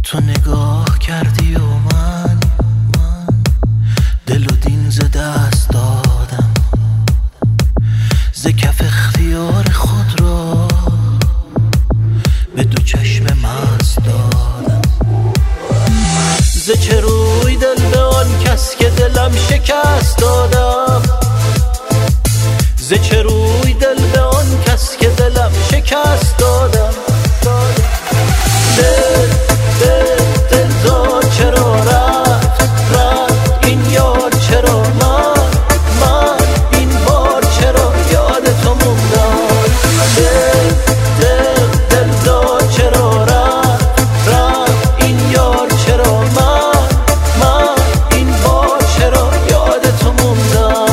تو نگاه کردی و من دل و دین ز دست دادم، ز کف اختیار خود را به دو چشم مست دادم. ز چه روی دل به آن کس که دلم شکست دادم، ز چه روی دل به آن کس که دلم شکست دادم. دل دل دل تو چرا رفت این یار، چرا من این بار چرا یاد تو موندم. دل دل دل تو چرا رفت این یار، چرا من این بار چرا یاد تو موندم.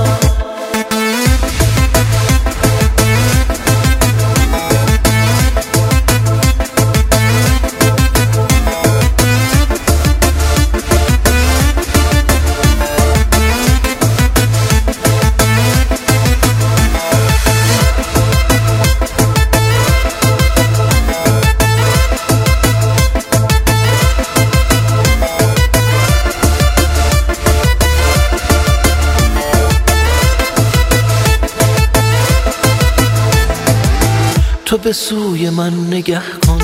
تو به سوی من نگه کن،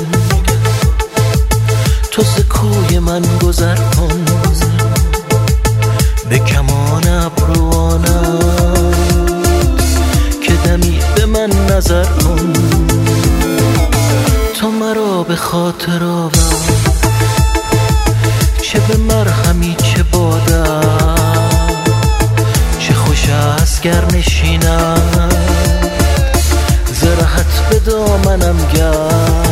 تو ز کوی من گذر کن، به کمان ابروانت که دمی به من نظر کن. تو مرا به خاطر آور، چه به مرهمی چه بادم، چه خوش است گر نشینم ز رهت به دامنم گرد.